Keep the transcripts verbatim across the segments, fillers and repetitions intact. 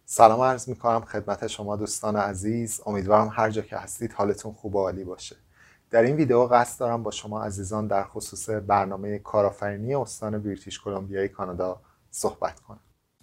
سلام عرض میکنم خدمت شما دوستان عزیز. امیدوارم هر جا که هستید حالتون خوب و عالی باشه. در این ویدیو قصد دارم با شما عزیزان در خصوص برنامه کارآفرینی استان بریتیش کلمبیای کانادا صحبت کنم.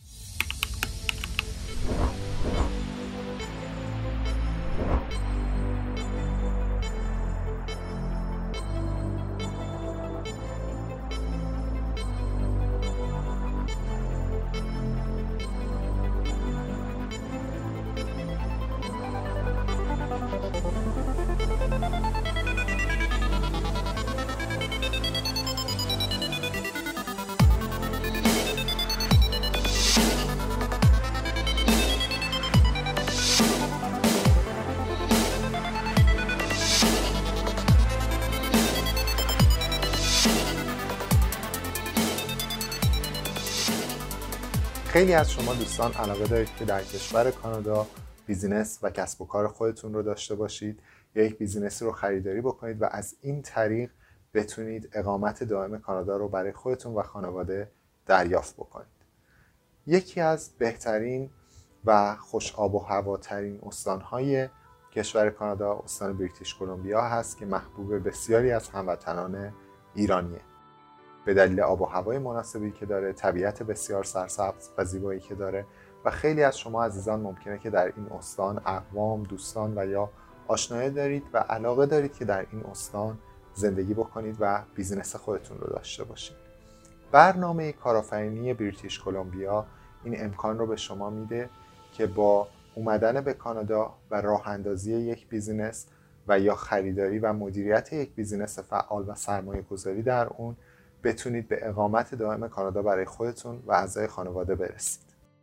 خیلی از شما دوستان علاقه دارید که در کشور کانادا بیزینس و کسب و کار خودتون رو داشته باشید یا یک بیزینسی رو خریداری بکنید و از این طریق بتونید اقامت دائم کانادا رو برای خودتون و خانواده دریافت بکنید. یکی از بهترین و خوش آب و هواترین استانهای کشور کانادا استان بریتیش کلمبیا هست که محبوب بسیاری از هموطنان ایرانیه. به دلیل آب و هوای مناسبی که داره، طبیعت بسیار سرسبز و زیبایی که داره و خیلی از شما عزیزان ممکنه که در این استان اقوام، دوستان و یا آشنایی دارید و علاقه دارید که در این استان زندگی بکنید و بیزینس خودتون رو داشته باشید. برنامه کارآفرینی بریتیش کلمبیا این امکان رو به شما میده که با اومدن به کانادا و راه اندازی یک بیزینس و یا خریداری و مدیریت یک بیزینس فعال و سرمایه گذاری در اون بتونید به اقامت دائم کانادا برای خودتون و اعضای خانواده برسید.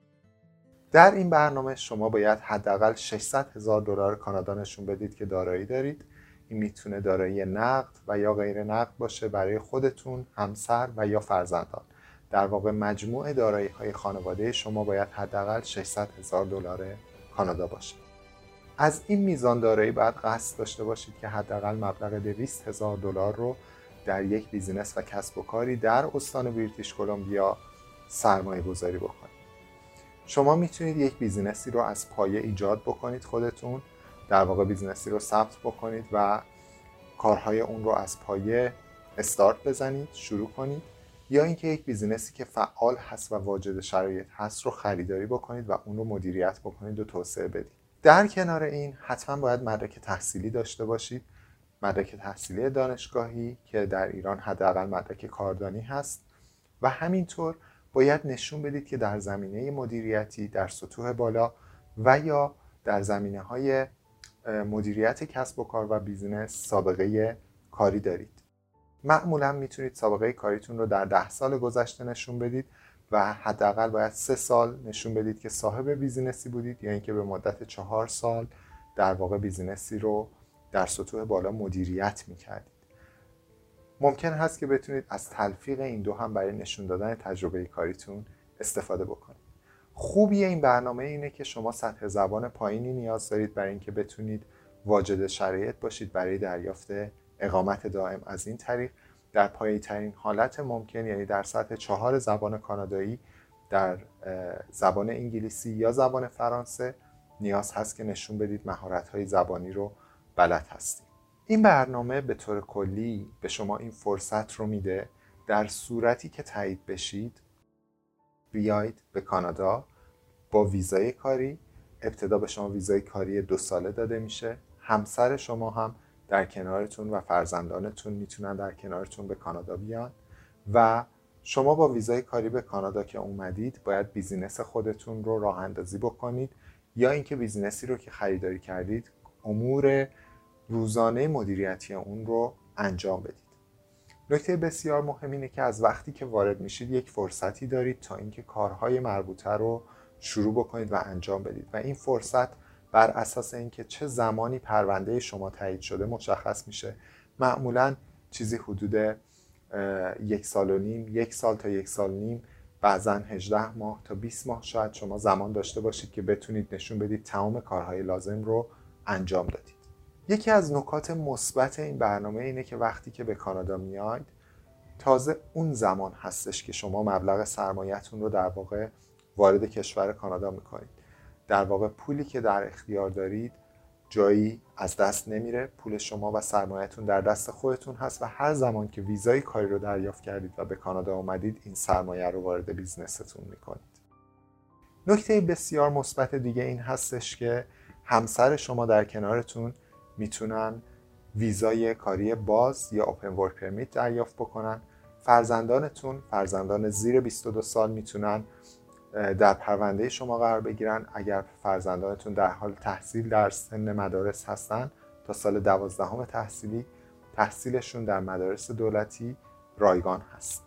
در این برنامه شما باید حداقل ششصد هزار دلار کانادا نشون بدید که دارایی دارید. این میتونه دارایی نقد و یا غیر نقد باشه برای خودتون، همسر و یا فرزندان. در واقع مجموع دارایی‌های خانواده شما باید حداقل ششصد هزار دلار کانادا باشه. از این میزان دارایی باید قصد داشته باشید که حداقل مبلغ دویست هزار دلار رو در یک بیزینس و کسب و کاری در استان بریتیش کلمبیا سرمایه گذاری بکنید. شما میتونید یک بیزینسی رو از پایه ایجاد بکنید خودتون، در واقع بیزینسی رو ثبت بکنید و کارهای اون رو از پایه استارت بزنید، شروع کنید، یا اینکه یک بیزینسی که فعال هست و واجد شرایط هست رو خریداری بکنید و اون رو مدیریت بکنید و توسعه بدید. در کنار این حتما باید مدرک تحصیلی داشته باشید، مدرک تحصیلی دانشگاهی که در ایران حداقل مدرک کاردانی هست و همینطور باید نشون بدید که در زمینه مدیریتی در سطوح بالا و یا در زمینه‌های مدیریت کسب و کار و بیزینس سابقه کاری دارید. معمولا میتونید سابقه کاریتون رو در ده سال گذشته نشون بدید و حداقل باید سه سال نشون بدید که صاحب بیزینسی بودید یا اینکه به مدت چهار سال در واقع بیزینسی رو در سطوح بالا مدیریت میکردید. ممکن هست که بتونید از تلفیق این دو هم برای نشون دادن تجربه کاریتون استفاده بکنید. خوبی این برنامه اینه که شما سطح زبان پایینی نیاز دارید برای اینکه بتونید واجد شرایط باشید برای دریافت اقامت دائم. از این طریق در پایه ترین حالت ممکن، یعنی در سطح چهار زبان کانادایی، در زبان انگلیسی یا زبان فرانسه نیاز هست که نشون بدید مهارت‌های زبانی رو بلد هستید. این برنامه به طور کلی به شما این فرصت رو میده در صورتی که تایید بشید بیایید به کانادا با ویزای کاری. ابتدا به شما ویزای کاری دو ساله داده میشه. همسر شما هم در کنارتون و فرزندانتون میتونن در کنارتون به کانادا بیان و شما با ویزای کاری به کانادا که اومدید باید بیزینس خودتون رو راه اندازی بکنید یا اینکه بیزینسی رو که خریداری کردید امور روزانه مدیریتی اون رو انجام بدید. نکته بسیار مهم اینه که از وقتی که وارد میشید یک فرصتی دارید تا اینکه کارهای مربوطه رو شروع بکنید و انجام بدید و این فرصت بر اساس اینکه چه زمانی پرونده شما تایید شده مشخص میشه. معمولاً چیزی حدود یک سال و نیم، یک سال تا یک سال نیم، بعضاً هجده ماه تا بیست ماه شاید شما زمان داشته باشید که بتونید نشون بدید تمام کارهای لازم رو انجام دادید. یکی از نکات مثبت این برنامه اینه که وقتی که به کانادا میاید تازه اون زمان هستش که شما مبلغ سرمایه‌تون رو در واقع وارد کشور کانادا میکنید. در واقع پولی که در اختیار دارید جایی از دست نمیره. پول شما و سرمایه‌تون در دست خودتون هست و هر زمان که ویزای کاری رو دریافت کردید و به کانادا اومدید این سرمایه رو وارد بیزنستون میکنید. نکته بسیار مثبت دیگه این هستش که همسر شما در کنارتون میتونن ویزای کاری باز یا اوپن ورک پرمیت دریافت بکنن. فرزندانتون، فرزندان زیر بیست و دو سال میتونن در پرونده شما قرار بگیرن. اگر فرزندانتون در حال تحصیل در سن مدارس هستن تا سال دوازدهم تحصیلی تحصیلشون در مدارس دولتی رایگان هست.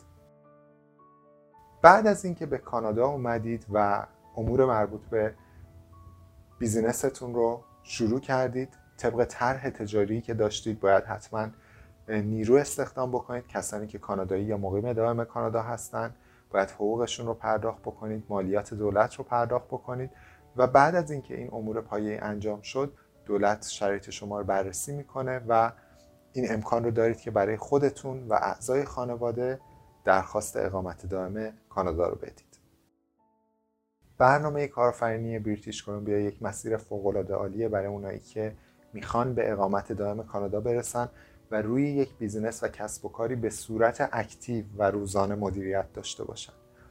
بعد از اینکه به کانادا اومدید و امور مربوط به بیزینستون رو شروع کردید، طبق طرح تجاری که داشتید باید حتما نیرو استخدام بکنید. کسانی که کانادایی یا مقیم دائم کانادا هستن باید حقوقشون رو پرداخت بکنید، مالیات دولت رو پرداخت بکنید و بعد از اینکه این امور پایه‌ای انجام شد دولت شرایط شما رو بررسی میکنه و این امکان رو دارید که برای خودتون و اعضای خانواده درخواست اقامت دائم کانادا رو بدید. برنامه کارآفرینی بریتیش کلمبیا یک مسیر فوق‌العاده عالیه برای اونایی که میخوان به اقامت دائم کانادا برسن و روی یک بیزینس و کسب و کاری به صورت اکتیو و روزانه مدیریت داشته باشن.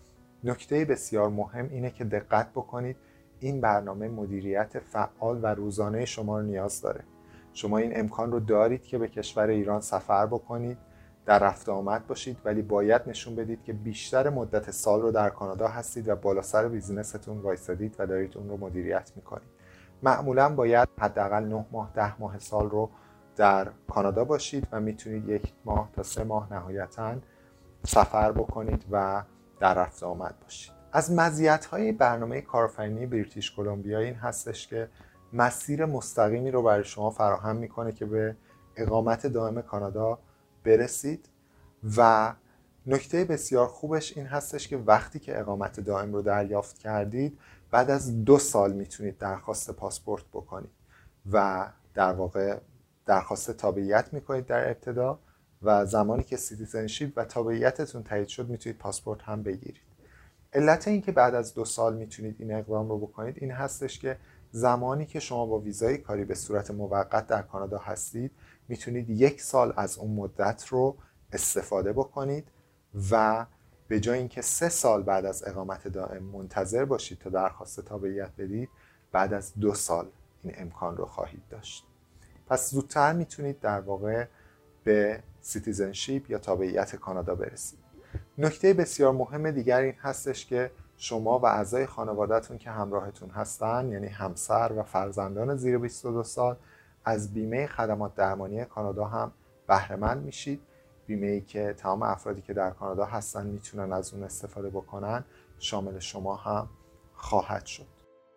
نکته بسیار مهم اینه که دقت بکنید این برنامه مدیریت فعال و روزانه شما رو نیاز داره. شما این امکان رو دارید که به کشور ایران سفر بکنید، در رفت آمد باشید، ولی باید نشون بدید که بیشتر مدت سال رو در کانادا هستید و بالا سر بیزینستون وایسادید و دارید اون رو مدیریت میکنید. معمولا باید حداقل نه ماه ده ماه سال رو در کانادا باشید و میتونید یک ماه تا سه ماه نهایتاً سفر بکنید و در رفت آمد باشید. از مزیت‌های برنامه کارآفرینی بریتیش کلمبیا این هستش که مسیر مستقیمی رو برای شما فراهم میکنه که به اقامت دائم کانادا برسید و نکته بسیار خوبش این هستش که وقتی که اقامت دائم رو دریافت کردید بعد از دو سال میتونید درخواست پاسپورت بکنید و در واقع درخواست تابعیت میکنید در ابتدا و زمانی که سیتیزنشیپ و تابعیتتون تایید شد میتونید پاسپورت هم بگیرید. علت این که بعد از دو سال میتونید این اقدام رو بکنید این هستش که زمانی که شما با ویزای کاری به صورت موقت در کانادا هستید میتونید یک سال از اون مدت رو استفاده بکنید و به جای اینکه سه سال بعد از اقامت دائم منتظر باشید تا درخواست تابعیت بدید بعد از دو سال این امکان رو خواهید داشت. پس زودتر میتونید در واقع به سیتیزنشیپ یا تابعیت کانادا برسید. نکته بسیار مهم دیگر این هستش که شما و اعضای خانواده‌تون که همراهتون هستن یعنی همسر و فرزندان زیر بیست و دو سال از بیمه خدمات درمانی کانادا هم بهره مند میشید. بیمه‌ای که تمام افرادی که در کانادا هستن میتونن از اون استفاده بکنن شامل شما هم خواهد شد.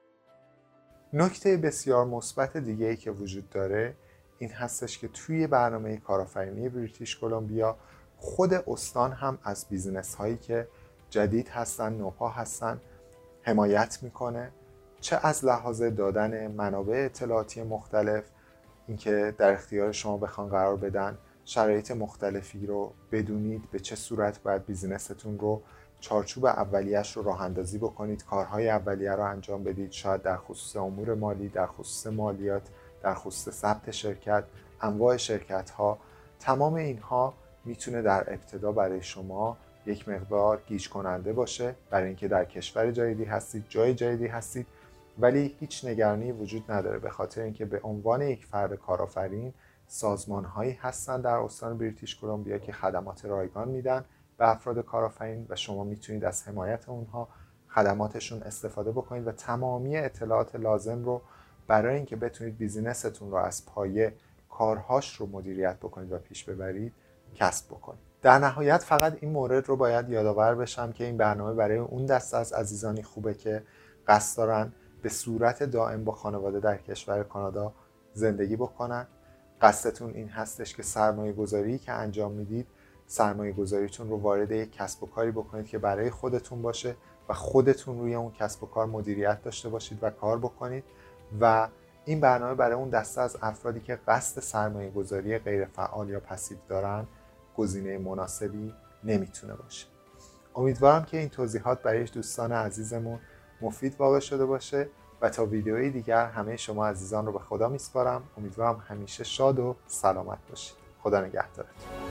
نکته بسیار مثبت دیگه‌ای که وجود داره این هستش که توی برنامه کارآفرینی بریتیش کلمبیا خود استان هم از بیزینس هایی که جدید هستن، نوپا هستن حمایت میکنه، چه از لحاظ دادن منابع اطلاعاتی مختلف، اینکه در اختیار شما بخوان قرار بدن شرایط مختلفی رو بدونید به چه صورت باید بیزینستون رو چارچوب اولیه‌اش رو راه اندازی بکنید، کارهای اولیه رو انجام بدید، شاید در خصوص امور مالی، در خصوص مالیات، در خصوص ثبت شرکت، انواع شرکت ها. تمام اینها میتونه در ابتدا برای شما یک مقدار گیج کننده باشه برای اینکه در کشور جدیدی هستید، جای جدیدی هستید، ولی هیچ نگرانی وجود نداره به خاطر اینکه به عنوان یک فرد کارآفرین سازمان‌هایی هستن در استان بریتیش کلمبیا که خدمات رایگان میدن به افراد کارآفرین و شما میتونید از حمایت اونها خدماتشون استفاده بکنید و تمامی اطلاعات لازم رو برای اینکه بتونید بیزینستون رو از پایه کارهاش رو مدیریت بکنید و پیش ببرید کسب بکنید. در نهایت فقط این مورد رو باید یادآور بشم که این برنامه برای اون دسته از عزیزانی خوبه که قصد دارن به صورت دائم با خانواده در کشور کانادا زندگی بکنن. قصدتون این هستش که سرمایه گذاری که انجام میدید سرمایه گذاریتون رو وارد یک کسب و کاری بکنید که برای خودتون باشه و خودتون روی اون کسب و کار مدیریت داشته باشید و کار بکنید و این برنامه برای اون دسته از افرادی که قصد سرمایه گذاری غیر فعال یا پسیو دارن گزینه مناسبی نمیتونه باشه. امیدوارم که این توضیحات برای دوستان عزیزمون مفید واقع شده باشه و تا ویدیوی دیگر همه شما عزیزان رو به خدا میسپارم. امیدوارم همیشه شاد و سلامت باشید. خدا نگهدارتون.